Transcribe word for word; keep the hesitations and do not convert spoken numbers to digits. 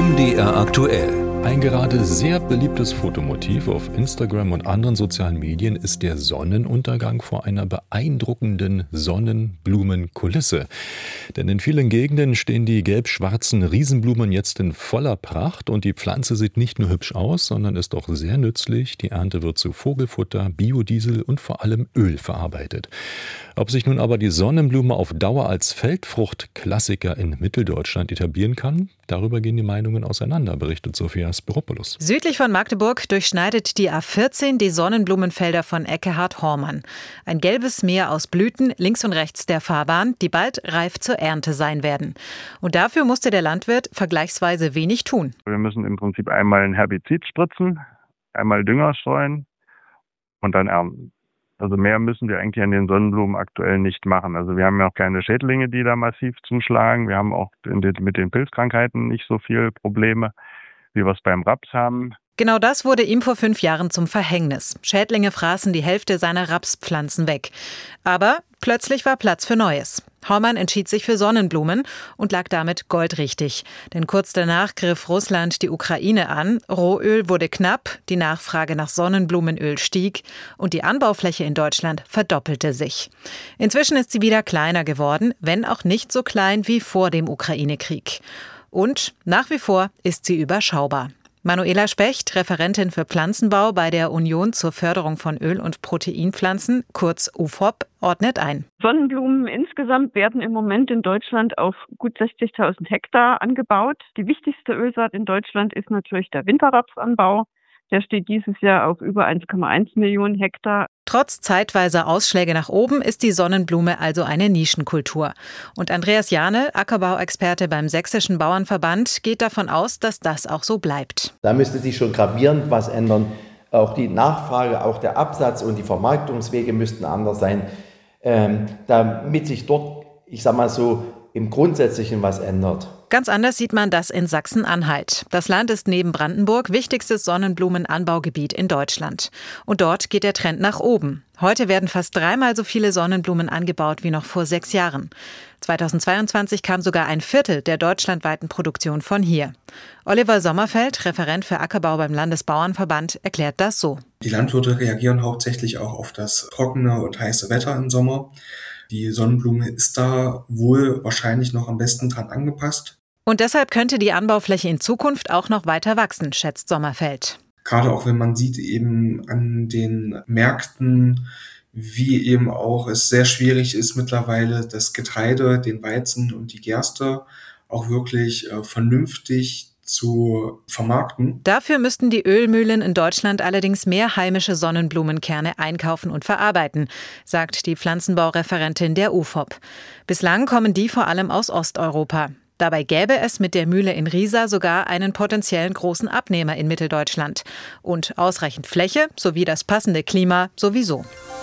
M D R aktuell. Ein gerade sehr beliebtes Fotomotiv auf Instagram und anderen sozialen Medien ist der Sonnenuntergang vor einer beeindruckenden Sonnenblumenkulisse. Denn in vielen Gegenden stehen die gelb-schwarzen Riesenblumen jetzt in voller Pracht und die Pflanze sieht nicht nur hübsch aus, sondern ist auch sehr nützlich. Die Ernte wird zu Vogelfutter, Biodiesel und vor allem Öl verarbeitet. Ob sich nun aber die Sonnenblume auf Dauer als Feldfruchtklassiker in Mitteldeutschland etablieren kann, darüber gehen die Meinungen auseinander, berichtet Sophia Spiropoulos. Südlich von Magdeburg durchschneidet die A vierzehn die Sonnenblumenfelder von Ekkehard-Hormann. Ein gelbes Meer aus Blüten links und rechts der Fahrbahn, die bald reif zur Ernte sein werden. Und dafür musste der Landwirt vergleichsweise wenig tun. Wir müssen im Prinzip einmal ein Herbizid spritzen, einmal Dünger streuen und dann ernten. Also mehr müssen wir eigentlich an den Sonnenblumen aktuell nicht machen. Also wir haben ja auch keine Schädlinge, die da massiv zuschlagen. Wir haben auch mit den Pilzkrankheiten nicht so viele Probleme, wie wir es beim Raps haben. Genau das wurde ihm vor fünf Jahren zum Verhängnis. Schädlinge fraßen die Hälfte seiner Rapspflanzen weg. Aber plötzlich war Platz für Neues. Hormann entschied sich für Sonnenblumen und lag damit goldrichtig. Denn kurz danach griff Russland die Ukraine an. Rohöl wurde knapp, die Nachfrage nach Sonnenblumenöl stieg und die Anbaufläche in Deutschland verdoppelte sich. Inzwischen ist sie wieder kleiner geworden, wenn auch nicht so klein wie vor dem Ukraine-Krieg. Und nach wie vor ist sie überschaubar. Manuela Specht, Referentin für Pflanzenbau bei der Union zur Förderung von Öl- und Proteinpflanzen, kurz U F O P, ordnet ein. Sonnenblumen insgesamt werden im Moment in Deutschland auf gut sechzigtausend Hektar angebaut. Die wichtigste Ölsaat in Deutschland ist natürlich der Winterrapsanbau. Der steht dieses Jahr auf über eins Komma eins Millionen Hektar. Trotz zeitweiser Ausschläge nach oben ist die Sonnenblume also eine Nischenkultur. Und Andreas Jahne, Ackerbauexperte beim Sächsischen Bauernverband, geht davon aus, dass das auch so bleibt. Da müsste sich schon gravierend was ändern. Auch die Nachfrage, auch der Absatz und die Vermarktungswege müssten anders sein, ähm, damit sich dort, ich sag mal so, im Grundsätzlichen was ändert. Ganz anders sieht man das in Sachsen-Anhalt. Das Land ist neben Brandenburg wichtigstes Sonnenblumenanbaugebiet in Deutschland. Und dort geht der Trend nach oben. Heute werden fast dreimal so viele Sonnenblumen angebaut wie noch vor sechs Jahren. zweitausendzweiundzwanzig kam sogar ein Viertel der deutschlandweiten Produktion von hier. Oliver Sommerfeld, Referent für Ackerbau beim Landesbauernverband, erklärt das so. Die Landwirte reagieren hauptsächlich auch auf das trockene und heiße Wetter im Sommer. Die Sonnenblume ist da wohl wahrscheinlich noch am besten dran angepasst. Und deshalb könnte die Anbaufläche in Zukunft auch noch weiter wachsen, schätzt Sommerfeld. Gerade auch wenn man sieht eben an den Märkten, wie eben auch es sehr schwierig ist mittlerweile das Getreide, den Weizen und die Gerste auch wirklich äh, vernünftig zu vermarkten. Dafür müssten die Ölmühlen in Deutschland allerdings mehr heimische Sonnenblumenkerne einkaufen und verarbeiten, sagt die Pflanzenbaureferentin der U F O P. Bislang kommen die vor allem aus Osteuropa. Dabei gäbe es mit der Mühle in Riesa sogar einen potenziellen großen Abnehmer in Mitteldeutschland. Und ausreichend Fläche sowie das passende Klima sowieso.